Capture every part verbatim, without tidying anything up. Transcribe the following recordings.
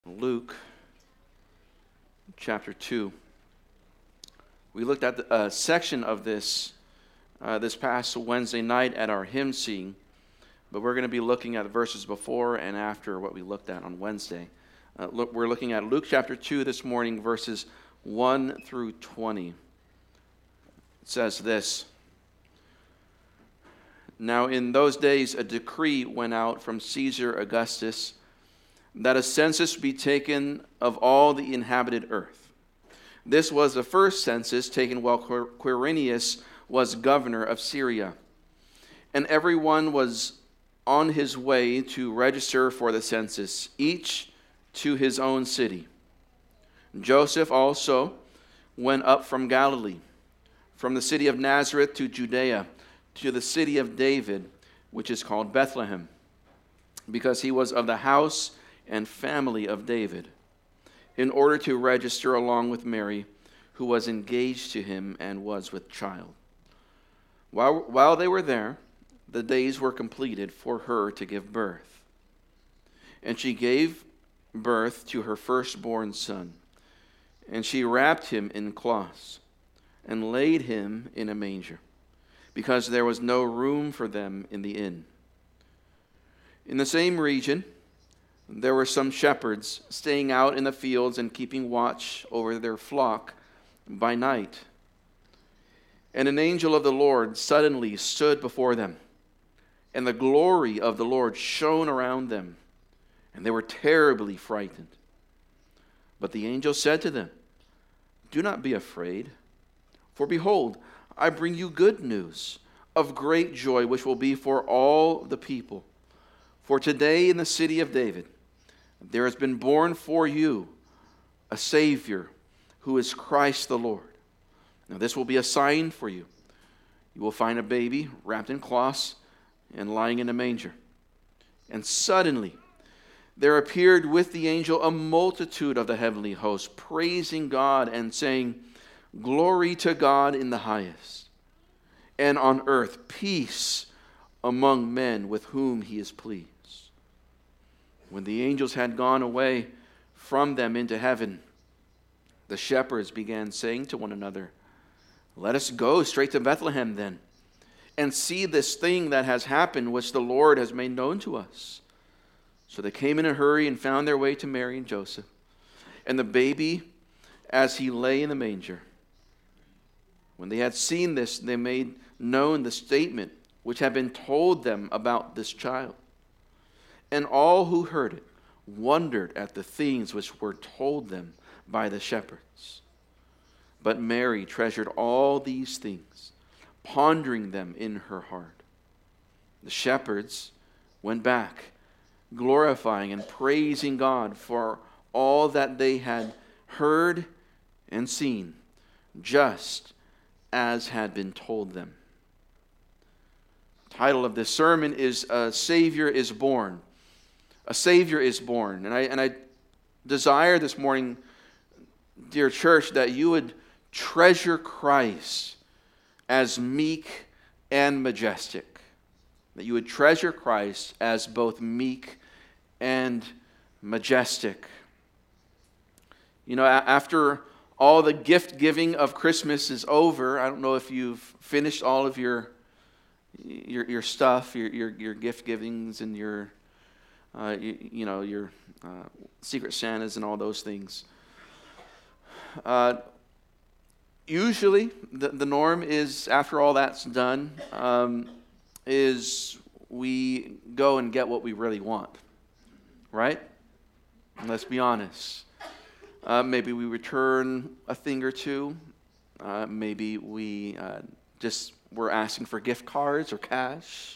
Luke chapter two. We looked at the, a section of this uh, this past Wednesday night at our hymn sing, but we're going to be looking at the verses before and after what we looked at on Wednesday. Uh, look, we're looking at Luke chapter two this morning, verses one through twenty. It says this: Now in those days a decree went out from Caesar Augustus that a census be taken of all the inhabited earth. This was the first census taken while Quirinius was governor of Syria. And everyone was on his way to register for the census, each to his own city. Joseph also went up from Galilee, from the city of Nazareth to Judea, to the city of David, which is called Bethlehem, because he was of the house and family of David, in order to register along with Mary, who was engaged to him and was with child. While, while they were there, the days were completed for her to give birth. And she gave birth to her firstborn son, and she wrapped him in cloths and laid him in a manger, because there was no room for them in the inn. In the same region, there were some shepherds staying out in the fields and keeping watch over their flock by night. And an angel of the Lord suddenly stood before them, and the glory of the Lord shone around them, and they were terribly frightened. But the angel said to them, "Do not be afraid, for behold, I bring you good news of great joy, which will be for all the people. For today in the city of David there has been born for you a Savior, who is Christ the Lord. Now this will be a sign for you. You will find a baby wrapped in cloths and lying in a manger." And suddenly there appeared with the angel a multitude of the heavenly host, praising God and saying, "Glory to God in the highest, and on earth peace among men with whom he is pleased." When the angels had gone away from them into heaven, the shepherds began saying to one another, "Let us go straight to Bethlehem then, and see this thing that has happened, which the Lord has made known to us." So they came in a hurry and found their way to Mary and Joseph, and the baby as he lay in the manger. When they had seen this, they made known the statement which had been told them about this child. And all who heard it wondered at the things which were told them by the shepherds. But Mary treasured all these things, pondering them in her heart. The shepherds went back, glorifying and praising God for all that they had heard and seen, just as had been told them. The title of this sermon is "A Savior is Born." A Savior is born. And I, and I desire this morning, dear church, that you would treasure Christ as meek and majestic. That you would treasure Christ as both meek and majestic. You know, after all the gift giving of Christmas is over, I don't know if you've finished all of your your, your stuff, your, your your gift givings and your uh, you, you know your uh, Secret Santas and all those things. Uh, usually, the the norm is after all that's done, um, is we go and get what we really want, right? Let's be honest. Uh, maybe we return a thing or two. Uh, maybe we uh, just were asking for gift cards or cash.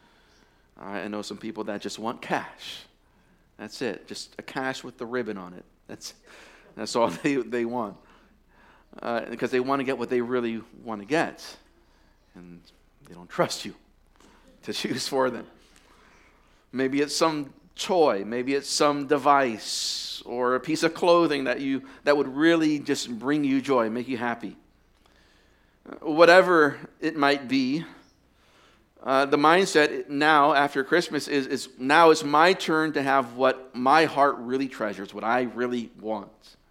I know some people that just want cash. That's it. Just a cash with the ribbon on it. That's that's all they, they want. Uh, because they want to get what they really want to get. And they don't trust you to choose for them. Maybe it's some toy. Maybe it's some device or a piece of clothing that you that would really just bring you joy, make you happy. Whatever it might be, Uh, the mindset now after Christmas is, is now it's my turn to have what my heart really treasures, what I really want.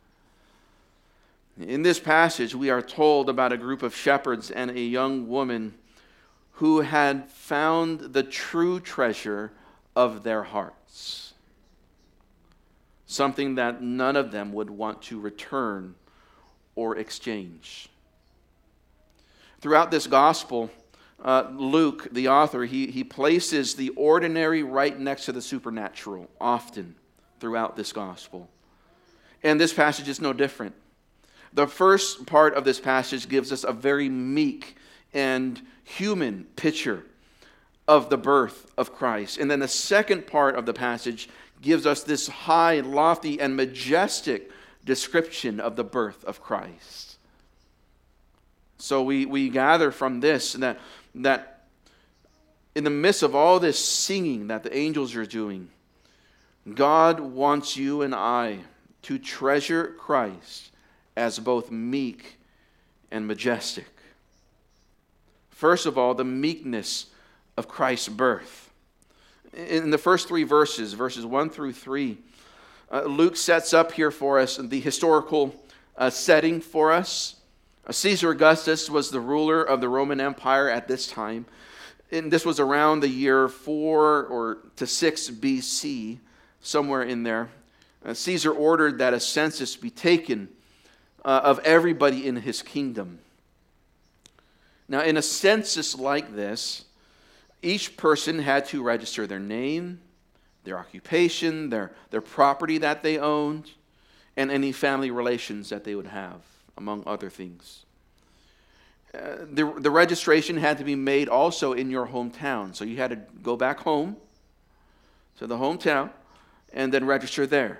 In this passage, we are told about a group of shepherds and a young woman who had found the true treasure of their hearts, something that none of them would want to return or exchange. Throughout this gospel, uh, Luke, the author, he, he places the ordinary right next to the supernatural often throughout this gospel. And this passage is no different. The first part of this passage gives us a very meek and human picture of the birth of Christ. And then the second part of the passage gives us this high, lofty, and majestic description of the birth of Christ. So we, we gather from this that, that in the midst of all this singing that the angels are doing, God wants you and I to treasure Christ as both meek and majestic. First of all, the meekness of Christ's birth. In the first three verses, verses one through three, uh, Luke sets up here for us the historical uh, setting for us. Uh, Caesar Augustus was the ruler of the Roman Empire at this time. And this was around the year four or to six B C, somewhere in there. Uh, Caesar ordered that a census be taken uh, of everybody in his kingdom. Now, in a census like this, each person had to register their name, their occupation, their, their property that they owned, and any family relations that they would have, among other things. Uh, the, the registration had to be made also in your hometown. So you had to go back home to the hometown and then register there.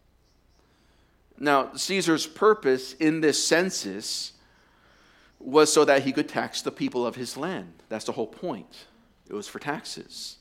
Now, Caesar's purpose in this census was so that he could tax the people of his land. That's the whole point. It was for taxes.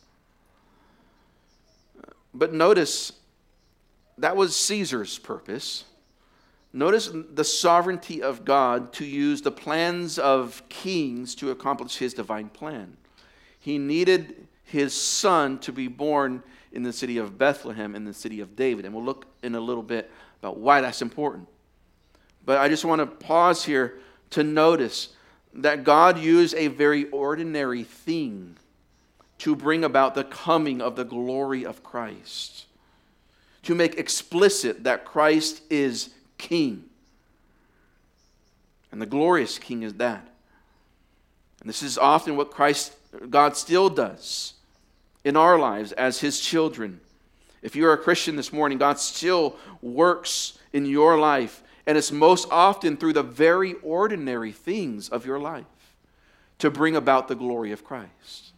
But notice, that was Caesar's purpose. Notice the sovereignty of God to use the plans of kings to accomplish his divine plan. He needed his son to be born in the city of Bethlehem, in the city of David. And we'll look in a little bit about why that's important. But I just want to pause here to notice that God used a very ordinary thing to bring about the coming of the glory of Christ, to make explicit that Christ is King. And the glorious King is that. And this is often what Christ, God still does in our lives as his children. If you're a Christian this morning, God still works in your life. And it's most often through the very ordinary things of your life to bring about the glory of Christ.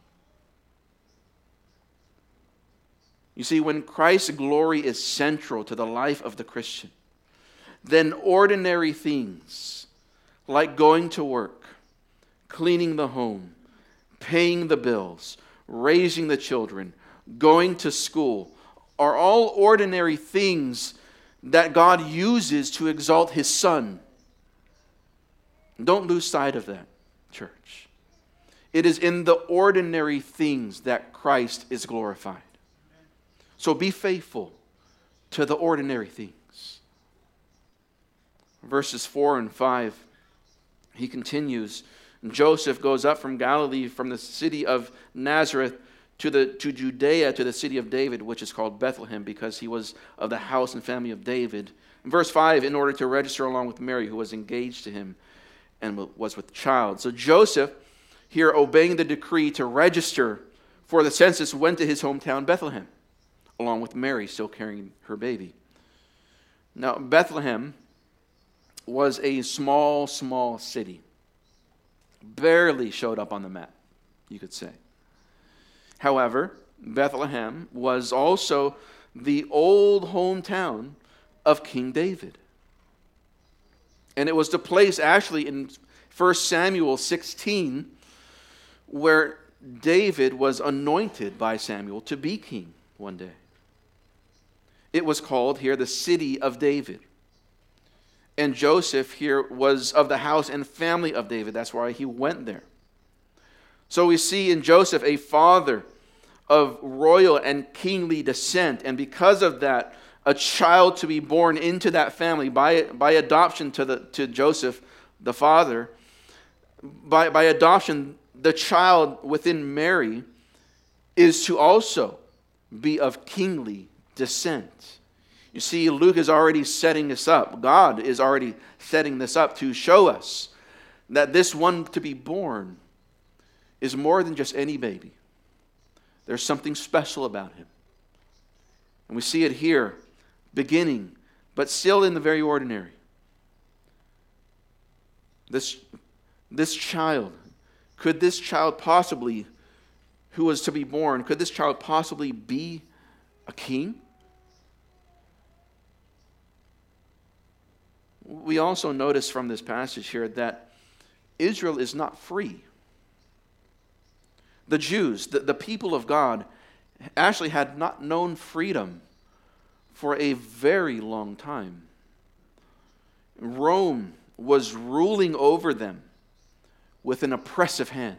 You see, when Christ's glory is central to the life of the Christian, then ordinary things like going to work, cleaning the home, paying the bills, raising the children, going to school, are all ordinary things that God uses to exalt his Son. Don't lose sight of that, church. It is in the ordinary things that Christ is glorified. So be faithful to the ordinary things. Verses four and five, he continues. Joseph goes up from Galilee, from the city of Nazareth, to the to Judea, to the city of David, which is called Bethlehem, because he was of the house and family of David. In verse five, in order to register along with Mary, who was engaged to him and was with child. So Joseph, here obeying the decree to register for the census, went to his hometown Bethlehem, along with Mary, still carrying her baby. Now, Bethlehem was a small, small city. Barely showed up on the map, you could say. However, Bethlehem was also the old hometown of King David. And it was the place, actually, in First Samuel sixteen, where David was anointed by Samuel to be king one day. It was called here the city of David. And Joseph here was of the house and family of David. That's why he went there. So we see in Joseph a father of royal and kingly descent, and because of that, a child to be born into that family by, by adoption to, the, to Joseph, the father. By, by adoption, the child within Mary is to also be of kingly descent. You see, Luke is already setting this up. God is already setting this up to show us that this one to be born is more than just any baby. There's something special about him. And we see it here, beginning, but still in the very ordinary. This, this child, could this child possibly, who was to be born, could this child possibly be a king? We also notice from this passage here that Israel is not free. The Jews, the, the people of God, actually had not known freedom for a very long time. Rome was ruling over them with an oppressive hand.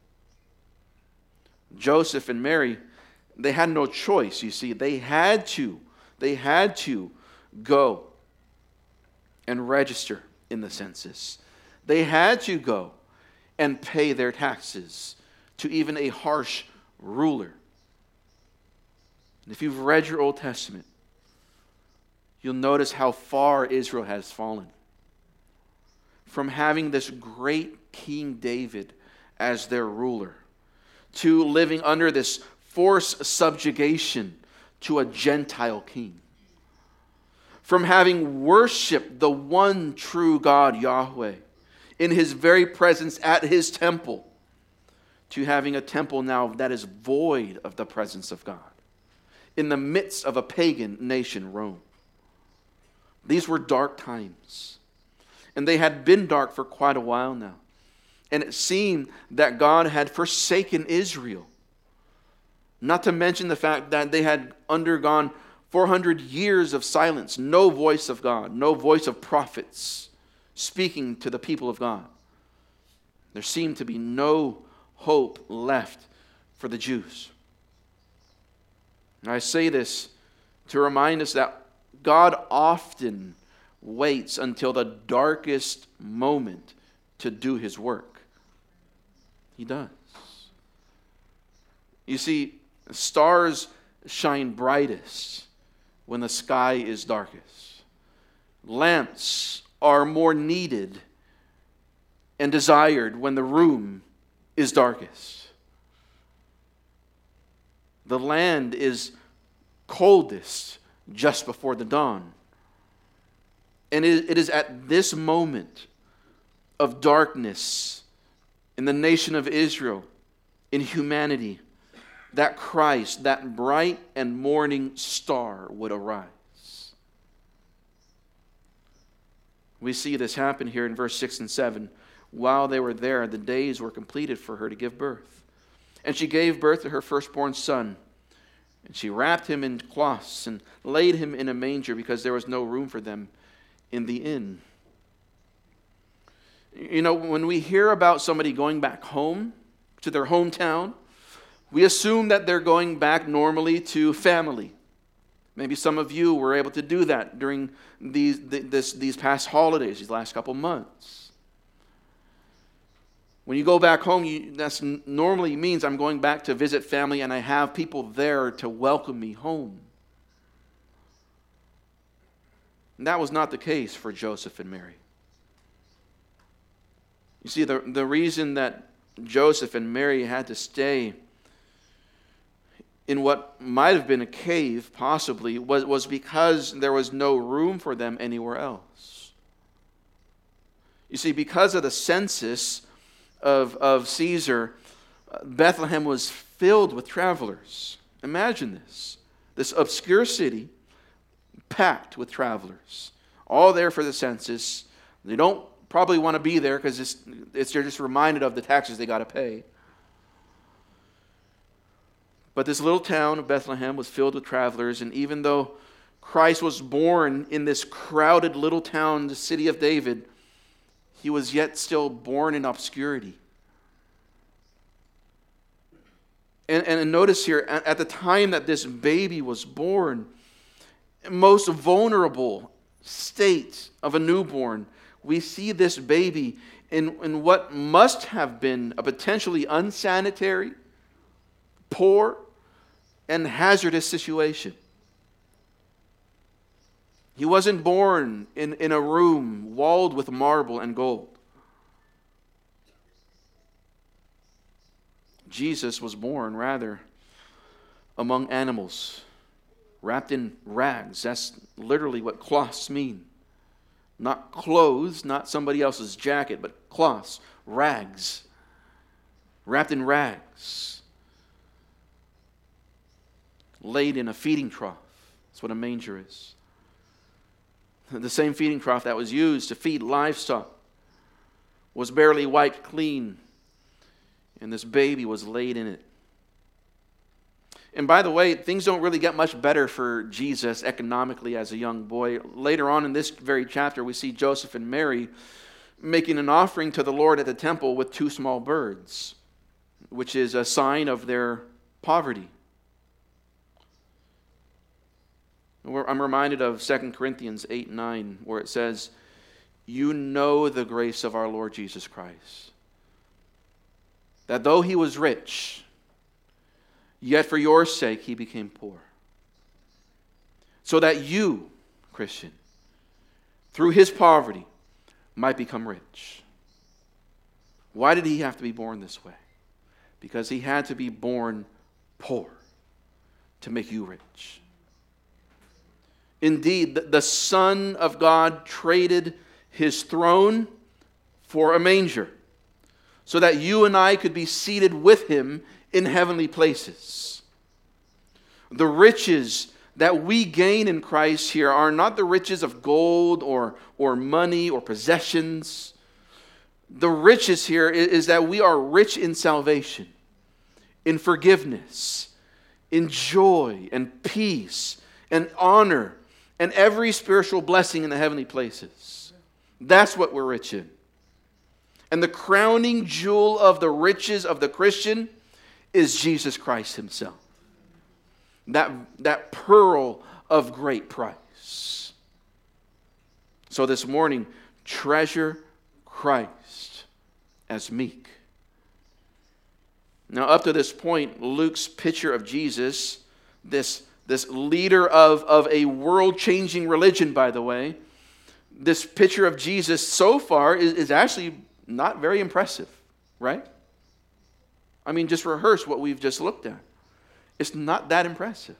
Joseph and Mary, they had no choice, you see. They had to, they had to go and register in the census. They had to go and pay their taxes to even a harsh ruler. And if you've read your Old Testament, you'll notice how far Israel has fallen. From having this great King David as their ruler, to living under this forced subjugation to a Gentile king. From having worshiped the one true God, Yahweh, in his very presence at his temple, to having a temple now that is void of the presence of God, in the midst of a pagan nation, Rome. These were dark times, and they had been dark for quite a while now. And it seemed that God had forsaken Israel. Not to mention the fact that they had undergone four hundred years of silence, no voice of God, no voice of prophets speaking to the people of God. There seemed to be no hope left for the Jews. And I say this to remind us that God often waits until the darkest moment to do his work. He does. You see, stars shine brightest when the sky is darkest. Lamps are more needed and desired when the room is darkest. The land is coldest just before the dawn. And it is at this moment of darkness in the nation of Israel, in humanity, that Christ, that bright and morning star, would arise. We see this happen here in verse six and seven. While they were there, the days were completed for her to give birth. And she gave birth to her firstborn son. And she wrapped him in cloths and laid him in a manger because there was no room for them in the inn. You know, when we hear about somebody going back home to their hometown, we assume that they're going back normally to family. Maybe some of you were able to do that during these, this, these past holidays, these last couple months. When you go back home, you, that normally means I'm going back to visit family and I have people there to welcome me home. And that was not the case for Joseph and Mary. You see, the, the reason that Joseph and Mary had to stay in what might have been a cave, possibly, was, was because there was no room for them anywhere else. You see, because of the census of, of Caesar, Bethlehem was filled with travelers. Imagine this. This obscure city packed with travelers. All there for the census. They don't probably want to be there because it's, it's, they're just reminded of the taxes they got to pay. But this little town of Bethlehem was filled with travelers, and even though Christ was born in this crowded little town, the city of David, he was yet still born in obscurity. And, and notice here, at, at the time that this baby was born, most vulnerable state of a newborn, we see this baby in, in what must have been a potentially unsanitary, poor, and hazardous situation. He wasn't born in, in a room walled with marble and gold. Jesus was born, rather, among animals, wrapped in rags. That's literally what cloths mean. Not clothes, not somebody else's jacket, but cloths, rags. Wrapped in rags. Laid in a feeding trough. That's what a manger is. The same feeding trough that was used to feed livestock was barely wiped clean, and this baby was laid in it. And by the way, things don't really get much better for Jesus economically as a young boy. Later on in this very chapter, we see Joseph and Mary making an offering to the Lord at the temple with two small birds, which is a sign of their poverty. I'm reminded of Second Corinthians eight nine, where it says, "You know the grace of our Lord Jesus Christ, that though he was rich, yet for your sake he became poor, so that you, Christian, through his poverty might become rich." Why did he have to be born this way? Because he had to be born poor to make you rich. Indeed, the Son of God traded his throne for a manger so that you and I could be seated with him in heavenly places. The riches that we gain in Christ here are not the riches of gold or, or money or possessions. The riches here is that we are rich in salvation, in forgiveness, in joy and peace and honor, and every spiritual blessing in the heavenly places. That's what we're rich in. And the crowning jewel of the riches of the Christian is Jesus Christ himself. That, that pearl of great price. So this morning, treasure Christ as meek. Now, up to this point, Luke's picture of Jesus, this This leader of, of a world-changing religion, by the way, this picture of Jesus so far is, is actually not very impressive, right? I mean, just rehearse what we've just looked at. It's not that impressive.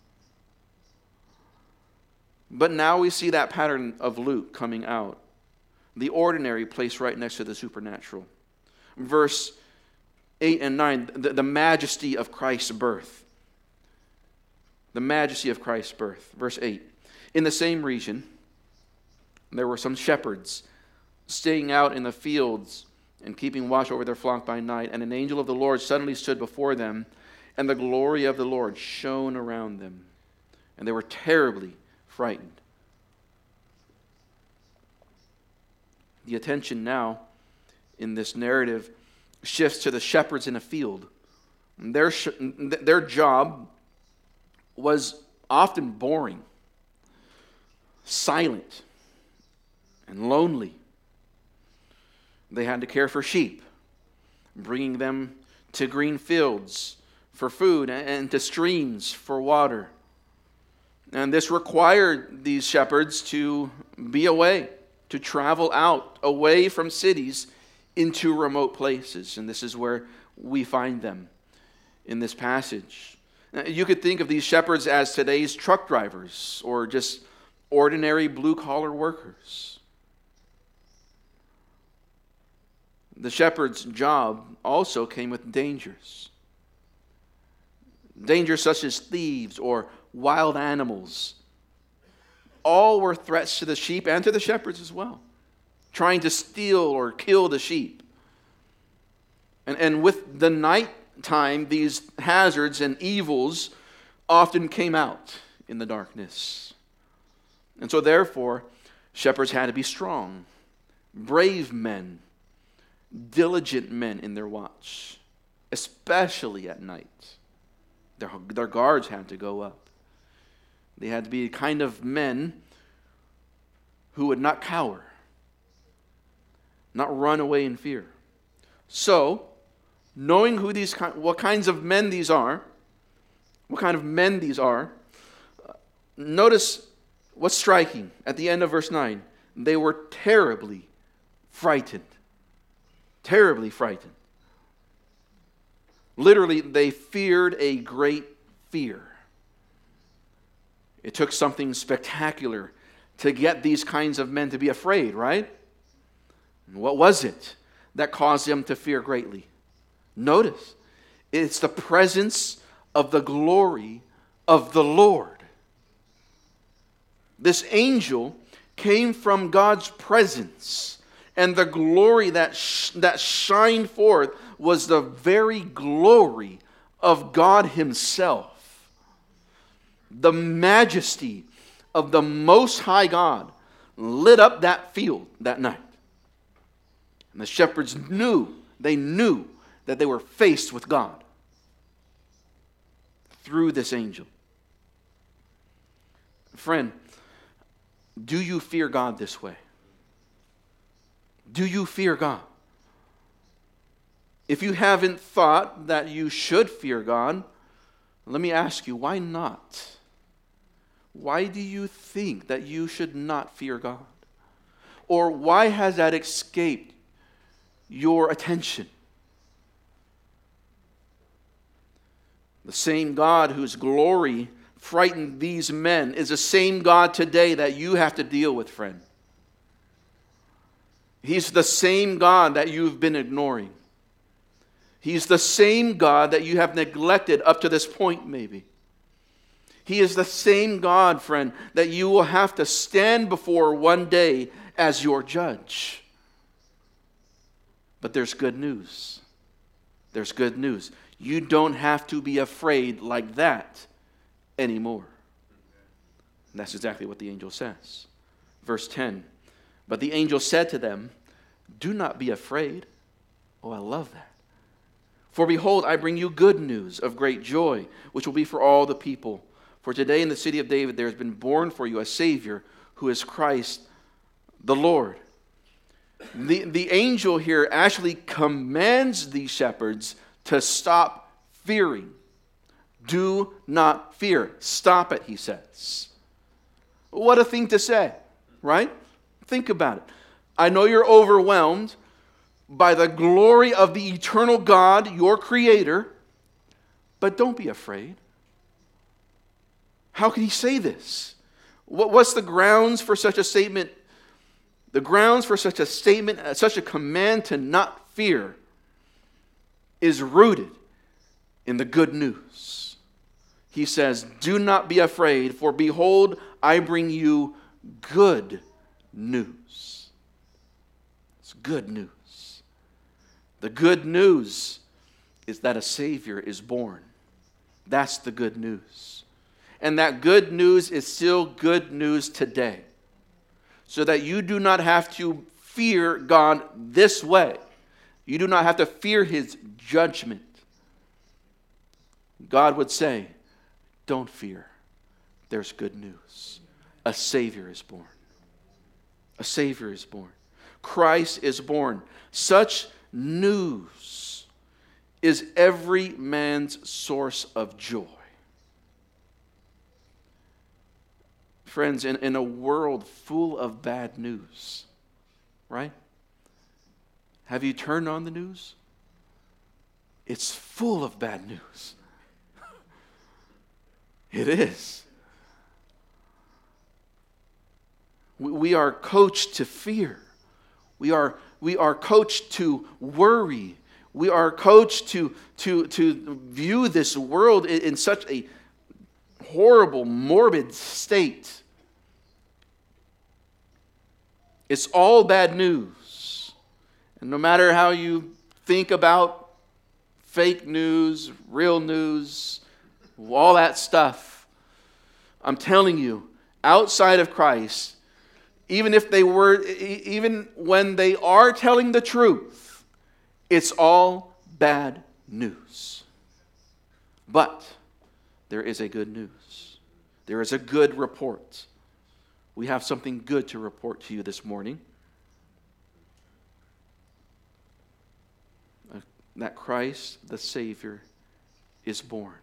But now we see that pattern of Luke coming out. The ordinary placed right next to the supernatural. Verse eight and nine, the, the majesty of Christ's birth. The majesty of Christ's birth. Verse eight. In the same region, there were some shepherds staying out in the fields and keeping watch over their flock by night. And an angel of the Lord suddenly stood before them, and the glory of the Lord shone around them. And they were terribly frightened. The attention now in this narrative shifts to the shepherds in a field. Their, their job was often boring, silent, and lonely. They had to care for sheep, bringing them to green fields for food and to streams for water. And this required these shepherds to be away, to travel out, away from cities into remote places. And this is where we find them in this passage. You could think of these shepherds as today's truck drivers or just ordinary blue-collar workers. The shepherd's job also came with dangers. Dangers such as thieves or wild animals. All were threats to the sheep and to the shepherds as well, trying to steal or kill the sheep. And, and with the night time, these hazards and evils often came out in the darkness. And so therefore, shepherds had to be strong, brave men, diligent men in their watch, especially at night. Their, their guards had to go up. They had to be the kind of men who would not cower, not run away in fear. So, knowing who these, what kinds of men these are, what kind of men these are, notice what's striking at the end of verse nine. They were terribly frightened. Terribly frightened. Literally, they feared a great fear. It took something spectacular to get these kinds of men to be afraid, right? And what was it that caused them to fear greatly? Notice, it's the presence of the glory of the Lord. This angel came from God's presence, and the glory that sh- that shined forth was the very glory of God Himself. The majesty of the Most High God lit up that field that night. And the shepherds knew, they knew that they were faced with God through this angel. Friend, do you fear God this way? Do you fear God? If you haven't thought that you should fear God, let me ask you, why not? Why do you think that you should not fear God? Or why has that escaped your attention? The same God whose glory frightened these men is the same God today that you have to deal with, friend. He's the same God that you've been ignoring. He's the same God that you have neglected up to this point, maybe. He is the same God, friend, that you will have to stand before one day as your judge. But there's good news. There's good news. You don't have to be afraid like that anymore. And that's exactly what the angel says. Verse ten. But the angel said to them, do not be afraid. Oh, I love that. For behold, I bring you good news of great joy, which will be for all the people. For today in the city of David there has been born for you a Savior, who is Christ the Lord. The, the angel here actually commands these shepherds to stop fearing. Do not fear. Stop it, he says. What a thing to say, right? Think about it. I know you're overwhelmed by the glory of the eternal God, your Creator, but don't be afraid. How can he say this? What's the grounds for such a statement? The grounds for such a statement, such a command to not fear, is rooted in the good news. He says, do not be afraid, for behold, I bring you good news. It's good news. The good news is that a Savior is born. That's the good news. And that good news is still good news today. So that you do not have to fear God this way. You do not have to fear His judgment. God would say, don't fear. There's good news. A Savior is born. A Savior is born. Christ is born. Such news is every man's source of joy. Friends, in, in a world full of bad news, right? Have you turned on the news? It's full of bad news. It is. We, we are coached to fear. We are, we are coached to worry. We are coached to, to, to view this world in, in such a horrible, morbid state. It's all bad news. And no matter how you think about fake news, real news, all that stuff, I'm telling you, outside of Christ, even if they were, even when they are telling the truth, it's all bad news. But there is a good news. There is a good report. We have something good to report to you this morning. That Christ, the Savior, is born.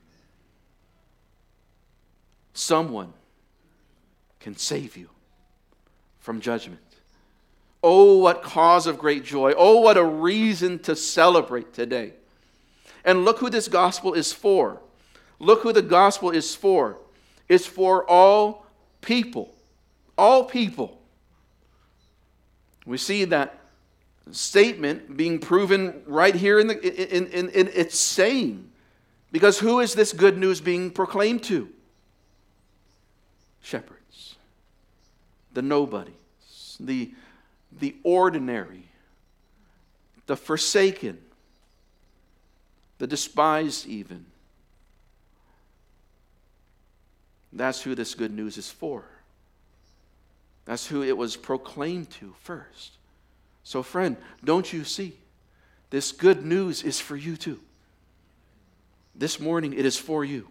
Someone can save you from judgment. Oh, what cause of great joy. Oh, what a reason to celebrate today. And look who this gospel is for. Look who the gospel is for. It's for all people. All people. We see that statement being proven right here in, the, in, in, in its saying. Because who is this good news being proclaimed to? Shepherds. The nobodies. The, the ordinary. The forsaken. The despised even. That's who this good news is for. That's who it was proclaimed to first. So friend, don't you see? This good news is for you too. This morning it is for you.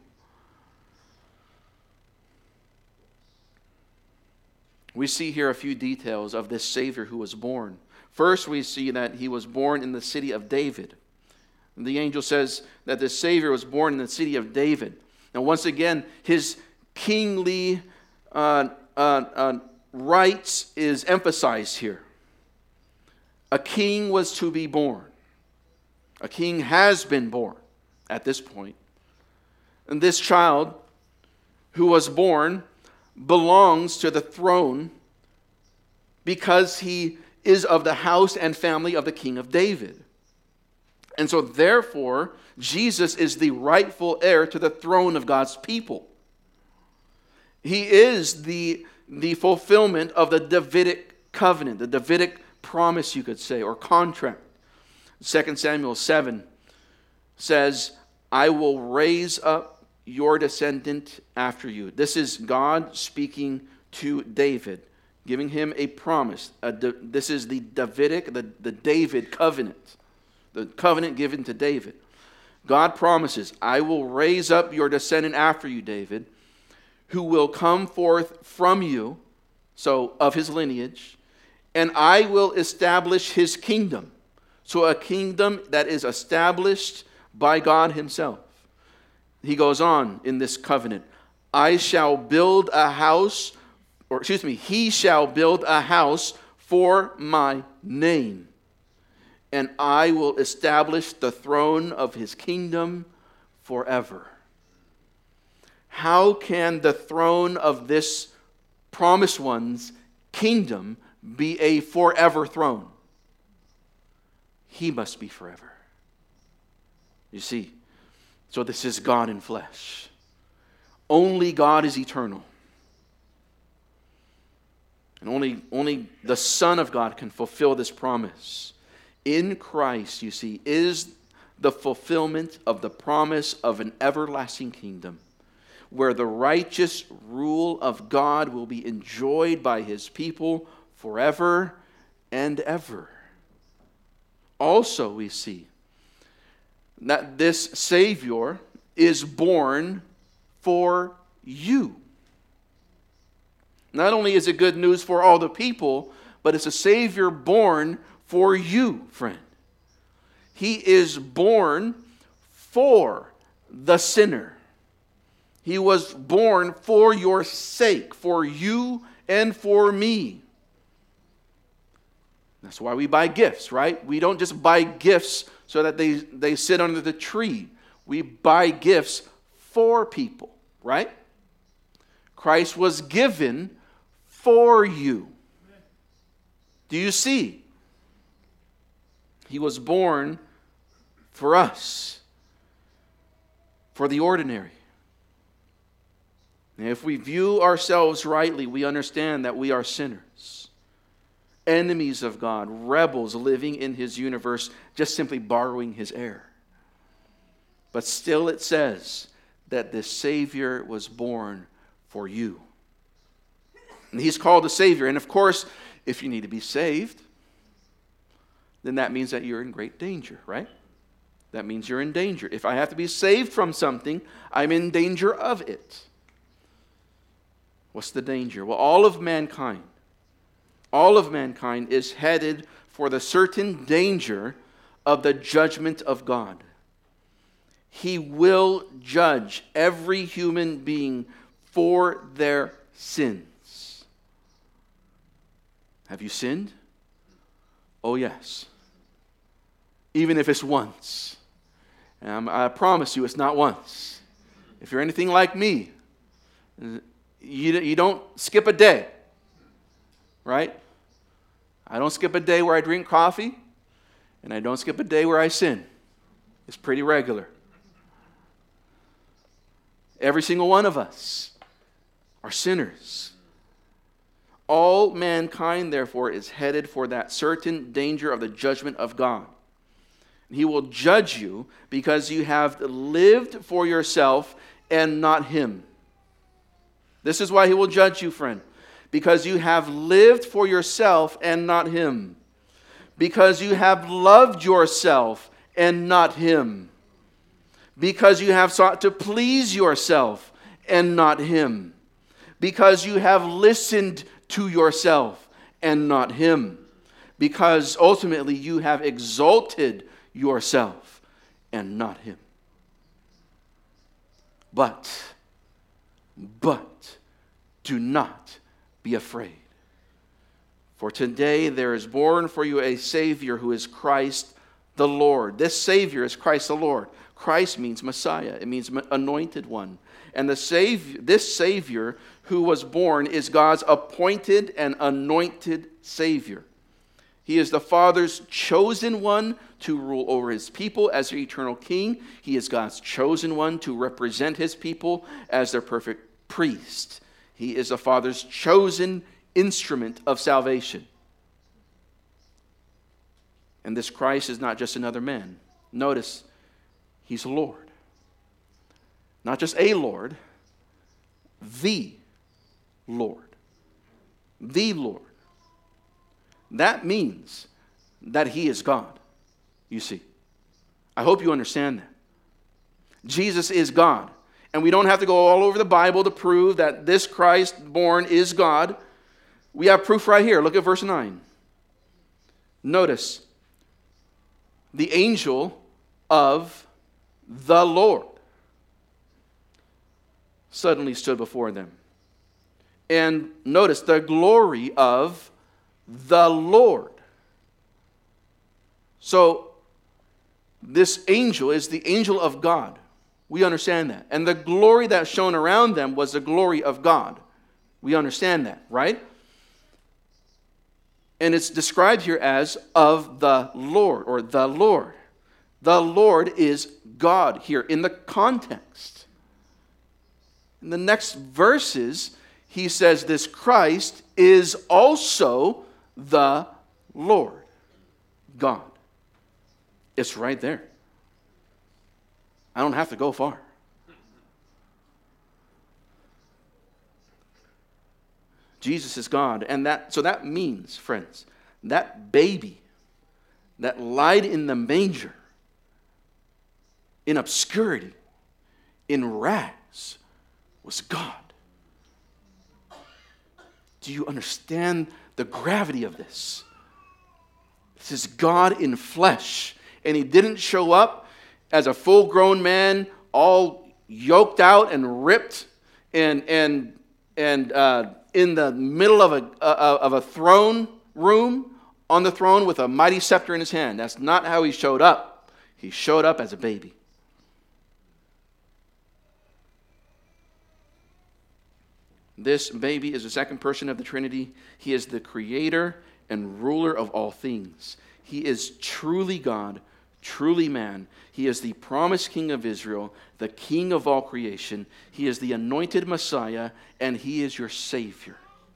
We see here a few details of this Savior who was born. First, we see that he was born in the city of David. The angel says that the Savior was born in the city of David. Now, once again, his kingly uh, uh, uh, rights is emphasized here. A king was to be born. A king has been born at this point. And this child who was born belongs to the throne because he is of the house and family of the king of David. And so therefore, Jesus is the rightful heir to the throne of God's people. He is the, the fulfillment of the Davidic covenant, the Davidic promise, you could say, or contract. Second Samuel seven says, I will raise up your descendant after you. This is God speaking to David, giving him a promise. A, this is the Davidic, the, the David covenant, the covenant given to David. God promises, I will raise up your descendant after you, David, who will come forth from you, so of his lineage, and I will establish his kingdom. So a kingdom that is established by God himself. He goes on in this covenant. I shall build a house, or excuse me, he shall build a house for my name. And I will establish the throne of his kingdom forever. How can the throne of this promised one's kingdom be a forever throne? He must be forever. You see, so this is God in flesh. Only God is eternal. And only, only the Son of God can fulfill this promise. In Christ, you see, is the fulfillment of the promise of an everlasting kingdom, where the righteous rule of God will be enjoyed by his people forever and ever. Also, we see that this Savior is born for you. Not only is it good news for all the people, but it's a Savior born for you, friend. He is born for the sinner. He was born for your sake, for you and for me. That's why we buy gifts, right? We don't just buy gifts so that they, they sit under the tree. We buy gifts for people, right? Christ was given for you. Do you see? He was born for us, for the ordinary. And if we view ourselves rightly, we understand that we are sinners, enemies of God, rebels living in his universe, just simply borrowing his air. But still it says that this Savior was born for you. And he's called a Savior. And of course, if you need to be saved, then that means that you're in great danger, right? that means you're in danger. If I have to be saved from something, I'm in danger of it. What's the danger? Well, all of mankind, all of mankind is headed for the certain danger of the judgment of God. He will judge every human being for their sins. Have you sinned? Oh, yes. Even if it's once. And I promise you it's not once. If you're anything like me, you, you don't skip a day, right? I don't skip a day where I drink coffee, and I don't skip a day where I sin. It's pretty regular. Every single one of us are sinners. All mankind, therefore, is headed for that certain danger of the judgment of God. He will judge you because you have lived for yourself and not Him. This is why He will judge you, friend. Because you have lived for yourself and not Him. Because you have loved yourself and not Him. Because you have sought to please yourself and not Him. Because you have listened to yourself and not Him. Because ultimately you have exalted yourself and not Him. But, but, do not be afraid. For today there is born for you a Savior who is Christ the Lord. This Savior is Christ the Lord. Christ means Messiah. It means anointed one. And the Savior, this Savior who was born is God's appointed and anointed Savior. He is the Father's chosen one to rule over His people as their eternal King. He is God's chosen one to represent His people as their perfect priest. He is the Father's chosen instrument of salvation. And this Christ is not just another man. Notice, He's Lord. Not just a Lord, the Lord. The Lord. That means that He is God, you see. I hope you understand that. Jesus is God. And we don't have to go all over the Bible to prove that this Christ born is God. We have proof right here. Look at verse nine. Notice, the angel of the Lord suddenly stood before them. And notice, the glory of the Lord. So, this angel is the angel of God. We understand that. And the glory that shone around them was the glory of God. We understand that, right? And it's described here as of the Lord, or the Lord. The Lord is God here in the context. In the next verses, he says this Christ is also the Lord, God. It's right there. I don't have to go far. Jesus is God. And that so that means, friends, that baby that lied in the manger, in obscurity, in rags, was God. Do you understand the gravity of this? This is God in flesh. And He didn't show up as a full-grown man, all yoked out and ripped, and and and uh, in the middle of a uh, of a throne room, on the throne with a mighty scepter in His hand. That's not how He showed up. He showed up as a baby. This baby is the second person of the Trinity. He is the creator and ruler of all things. He is truly God, truly man. He is the promised King of Israel, the King of all creation. He is the anointed Messiah, and He is your Savior.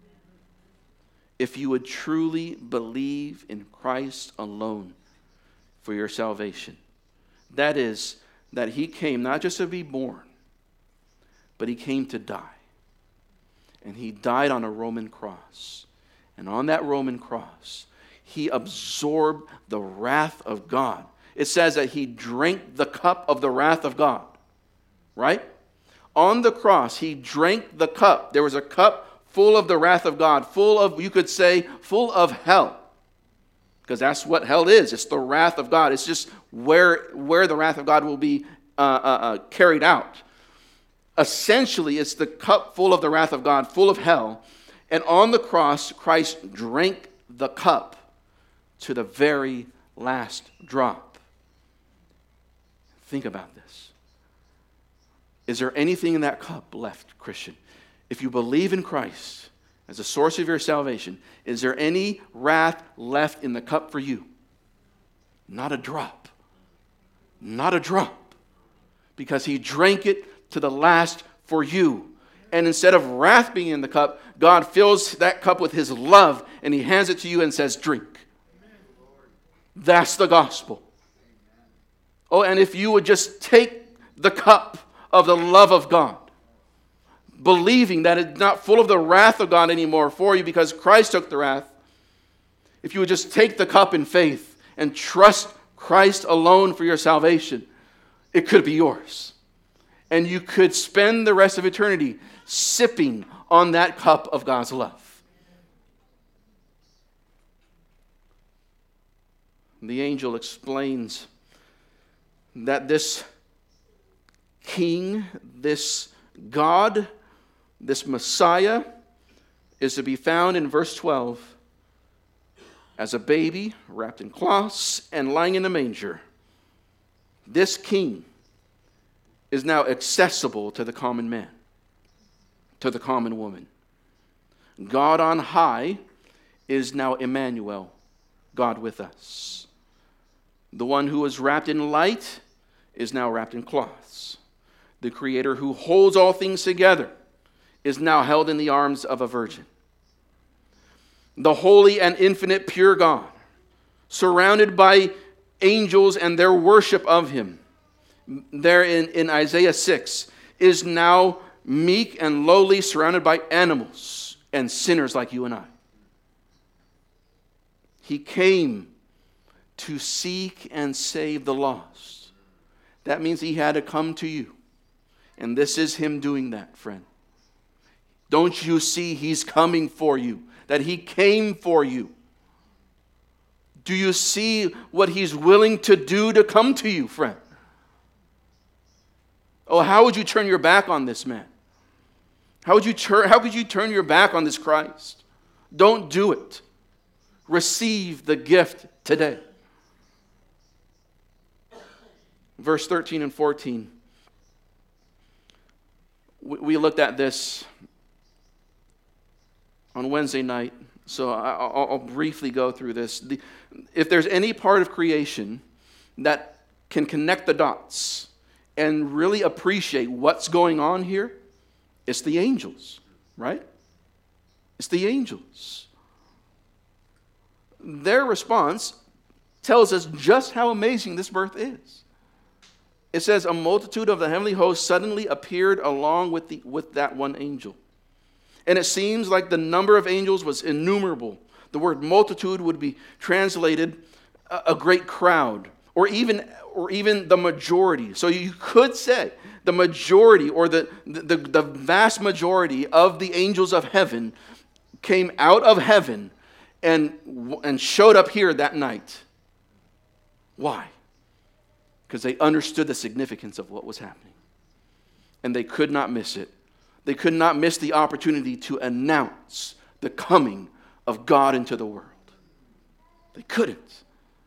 If you would truly believe in Christ alone for your salvation, that is, that He came not just to be born, but He came to die. And He died on a Roman cross. And on that Roman cross, He absorbed the wrath of God it says that he drank the cup of the wrath of God. Right? On the cross, he drank the cup. There was a cup full of the wrath of God, full of, you could say, full of hell. Because that's what hell is. It's the wrath of God. It's just where, where the wrath of God will be uh, uh, uh, carried out. Essentially, it's the cup full of the wrath of God, full of hell. And on the cross, Christ drank the cup to the very last drop. Think about this. Is there anything in that cup left, Christian? If you believe in Christ as the source of your salvation, is there any wrath left in the cup for you? Not a drop. Not a drop. Because he drank it to the last for you. And instead of wrath being in the cup, God fills that cup with his love and he hands it to you and says, drink. That's the gospel. Oh, and if you would just take the cup of the love of God, believing that it's not full of the wrath of God anymore for you because Christ took the wrath, if you would just take the cup in faith and trust Christ alone for your salvation, it could be yours. And you could spend the rest of eternity sipping on that cup of God's love. The angel explains that this king, this God, this Messiah is to be found in verse twelve as a baby wrapped in cloths and lying in a manger. This king is now accessible to the common man, to the common woman. God on high is now Emmanuel, God with us. The one who was wrapped in light is now wrapped in cloths. The Creator who holds all things together is now held in the arms of a virgin. The holy and infinite pure God, surrounded by angels and their worship of him, there in, in Isaiah six, is now meek and lowly, surrounded by animals and sinners like you and I. He came to seek and save the lost. That means he had to come to you. And this is him doing that, friend. Don't you see he's coming for you? That he came for you. Do you see what he's willing to do to come to you, friend? Oh, how would you turn your back on this man? How would you turn, how could you turn your back on this Christ? Don't do it. Receive the gift today. Verse thirteen and fourteen. We looked at this on Wednesday night, so I'll briefly go through this. If there's any part of creation that can connect the dots and really appreciate what's going on here, it's the angels, right? It's the angels. Their response tells us just how amazing this birth is. It says, a multitude of the heavenly host suddenly appeared along with, the, with that one angel. And it seems like the number of angels was innumerable. The word multitude would be translated a, a great crowd, or even, or even the majority. So you could say the majority, or the, the, the vast majority of the angels of heaven came out of heaven and, and showed up here that night. Why? Because they understood the significance of what was happening. And they could not miss it. They could not miss the opportunity to announce the coming of God into the world. They couldn't.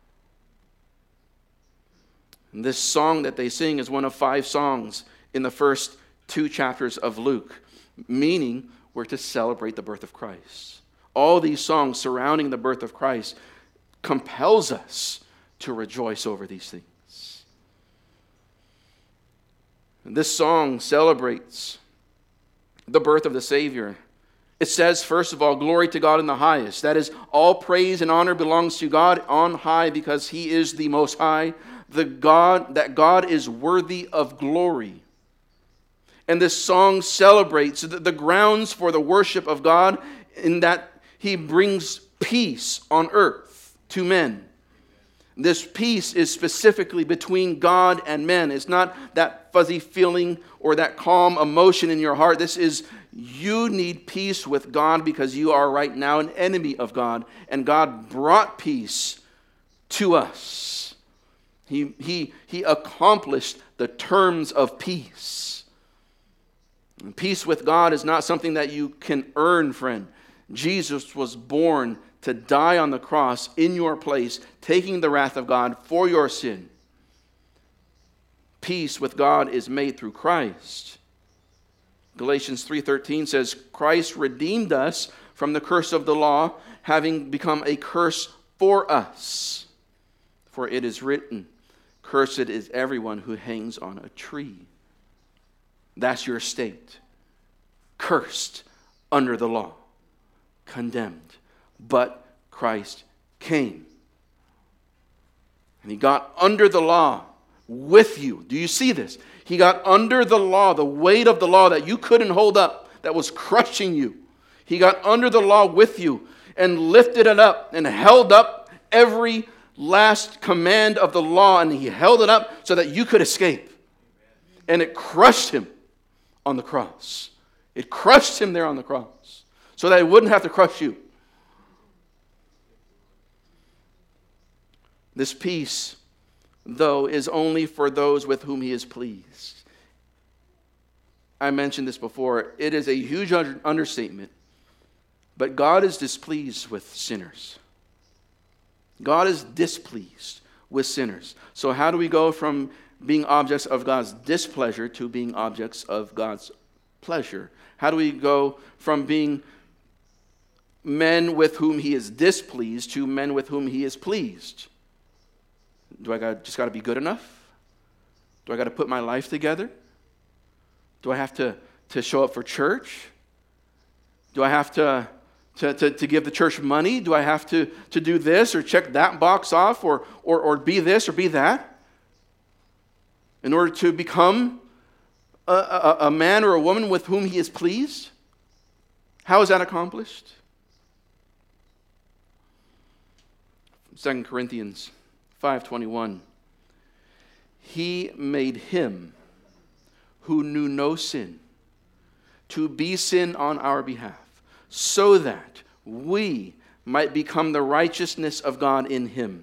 And this song that they sing is one of five songs in the first two chapters of Luke, meaning we're to celebrate the birth of Christ. All these songs surrounding the birth of Christ compels us to rejoice over these things. And this song celebrates the birth of the Savior. It says, first of all, glory to God in the highest. That is, all praise and honor belongs to God on high because he is the most high. The God, that God is worthy of glory. And this song celebrates the, the grounds for the worship of God in that he brings peace on earth to men. This peace is specifically between God and men. It's not that fuzzy feeling or that calm emotion in your heart. This is, you need peace with God because you are right now an enemy of God. And God brought peace to us. He, he, he accomplished the terms of peace. And peace with God is not something that you can earn, friend. Jesus was born to die on the cross in your place, taking the wrath of God for your sin. Peace with God is made through Christ. Galatians three thirteen says, Christ redeemed us from the curse of the law, having become a curse for us. For it is written, cursed is everyone who hangs on a tree. That's your state. Cursed under the law. Condemned. But Christ came. And he got under the law with you. Do you see this? He got under the law, the weight of the law that you couldn't hold up, that was crushing you. He got under the law with you and lifted it up and held up every last command of the law, and he held it up so that you could escape. And it crushed him on the cross. It crushed him there on the cross so that it wouldn't have to crush you. This peace, though, is only for those with whom he is pleased. I mentioned this before. It is a huge understatement, but God is displeased with sinners. God is displeased with sinners. So how do we go from being objects of God's displeasure to being objects of God's pleasure? How do we go from being men with whom he is displeased to men with whom he is pleased? Do I got, just got to be good enough? Do I got to put my life together? Do I have to, to show up for church? Do I have to, to, to, to give the church money? Do I have to, to do this or check that box off or, or, or be this or be that? In order to become a, a, a man or a woman with whom he is pleased? How is that accomplished? Second Corinthians five twenty-one. He made him who knew no sin to be sin on our behalf, so that we might become the righteousness of God in him.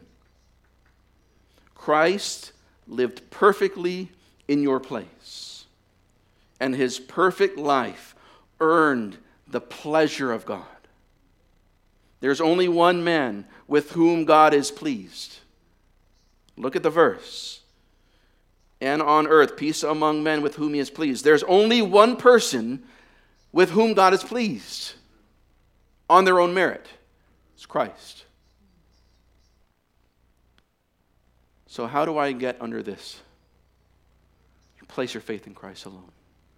Christ lived perfectly in your place, and his perfect life earned the pleasure of God. There's only one man with whom God is pleased. Look at the verse. And on earth, peace among men with whom he is pleased. There's only one person with whom God is pleased on their own merit. It's Christ. So how do I get under this? You place your faith in Christ alone.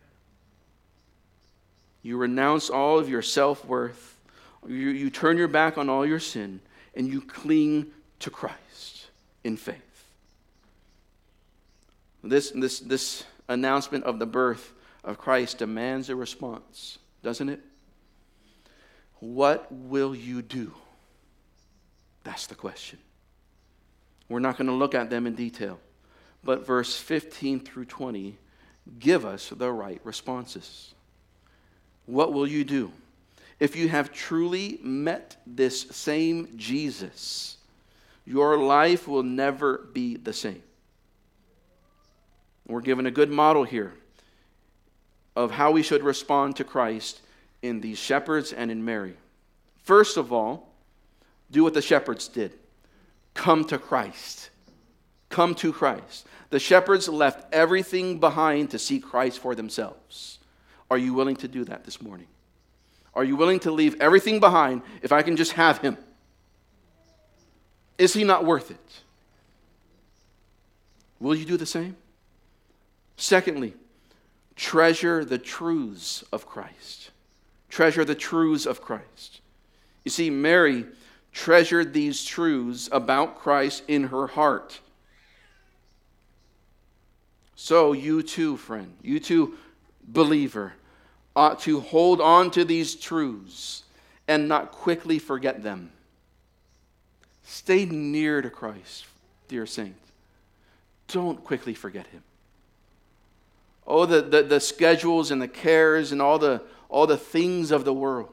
You renounce all of your self-worth. You, you turn your back on all your sin, and you cling to Christ in faith. This, this, this announcement of the birth of Christ demands a response, doesn't it? What will you do? That's the question. We're not going to look at them in detail, but verse fifteen through twenty give us the right responses. What will you do? If you have truly met this same Jesus, your life will never be the same. We're given a good model here of how we should respond to Christ in these shepherds and in Mary. First of all, do what the shepherds did. Come to Christ. Come to Christ. The shepherds left everything behind to see Christ for themselves. Are you willing to do that this morning? Are you willing to leave everything behind if I can just have him? Is he not worth it? Will you do the same? Secondly, treasure the truths of Christ. Treasure the truths of Christ. You see, Mary treasured these truths about Christ in her heart. So you too, friend, you too, believer, ought to hold on to these truths and not quickly forget them. Stay near to Christ dear saint. Don't quickly forget him. Oh, the, the, the schedules and the cares and all the, all the things of the world.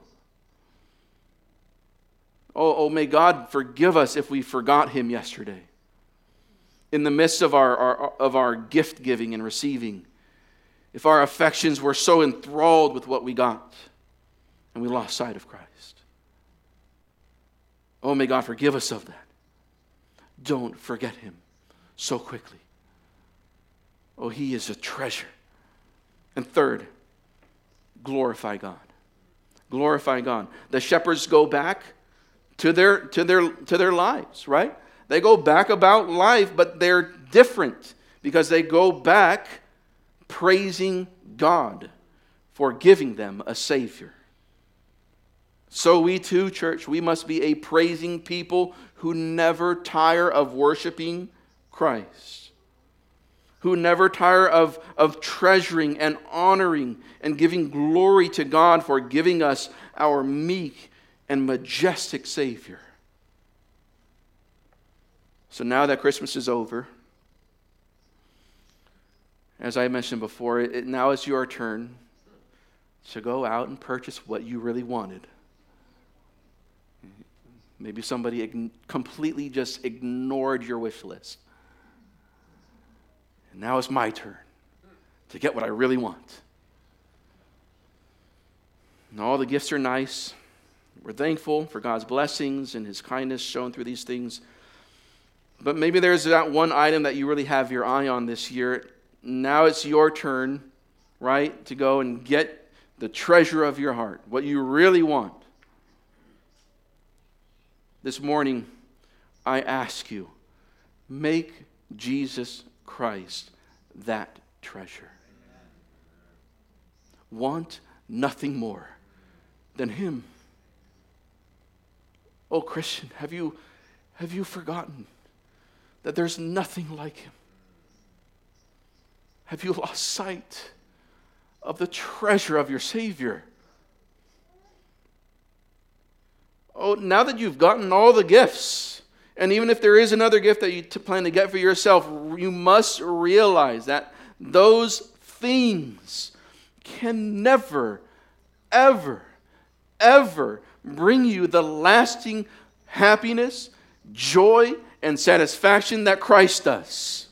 Oh, oh, may God forgive us if we forgot him yesterday. In the midst of our, our, of our gift giving and receiving, if our affections were so enthralled with what we got and we lost sight of Christ. Oh, may God forgive us of that. Don't forget him so quickly. Oh, he is a treasure. And third, glorify God. Glorify God. The shepherds go back to their to their to their lives, right? They go back about life, but they're different because they go back praising God for giving them a Savior. So we too, church, we must be a praising people who never tire of worshiping Christ, who never tire of, of treasuring and honoring and giving glory to God for giving us our meek and majestic Savior. So now that Christmas is over, as I mentioned before, it, now it's your turn to go out and purchase what you really wanted. Maybe somebody ign- completely just ignored your wish list. And now it's my turn to get what I really want. And all the gifts are nice. We're thankful for God's blessings and his kindness shown through these things. But maybe there's that one item that you really have your eye on this year. Now it's your turn, right, to go and get the treasure of your heart, what you really want. This morning, I ask you, make Jesus Christ that treasure. Want nothing more than him. Oh, Christian, have you, have you forgotten that there's nothing like him? Have you lost sight of the treasure of your Savior? Oh, now that you've gotten all the gifts, and even if there is another gift that you t- plan to get for yourself, you must realize that those things can never, ever, ever bring you the lasting happiness, joy, and satisfaction that Christ does.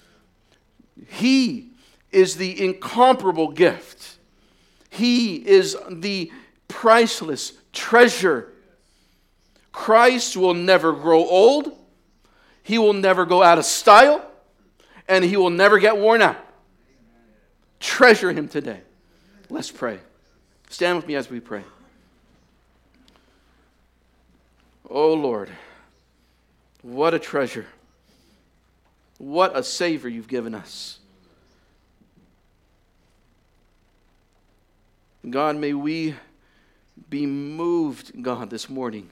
He is the incomparable gift. He is the priceless treasure. Christ will never grow old. He will never go out of style. And he will never get worn out. Treasure him today. Let's pray. Stand with me as we pray. Oh Lord, what a treasure. What a Savior you've given us. God, may we be moved, God, this morning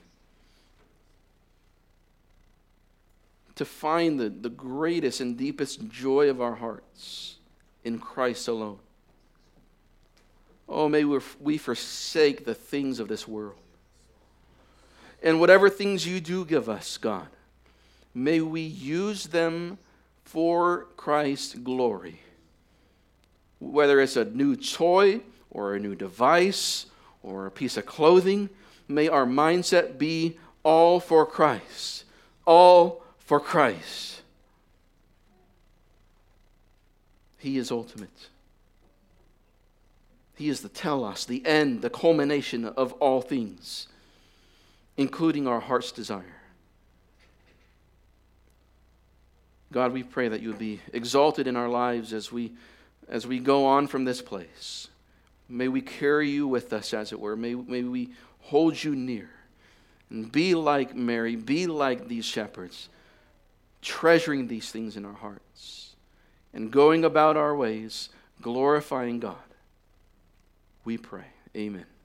to find the, the greatest and deepest joy of our hearts in Christ alone. Oh, may we, we forsake the things of this world. And whatever things you do give us, God, may we use them for Christ's glory. Whether it's a new toy or a new device or a piece of clothing, may our mindset be all for Christ. All for Christ. He is ultimate. He is the telos, the end, the culmination of all things, including our heart's desire. God, we pray that you would be exalted in our lives as we as we go on from this place. May we carry you with us, as it were. May, may we hold you near and be like Mary, be like these shepherds, treasuring these things in our hearts and going about our ways, glorifying God. We pray. Amen.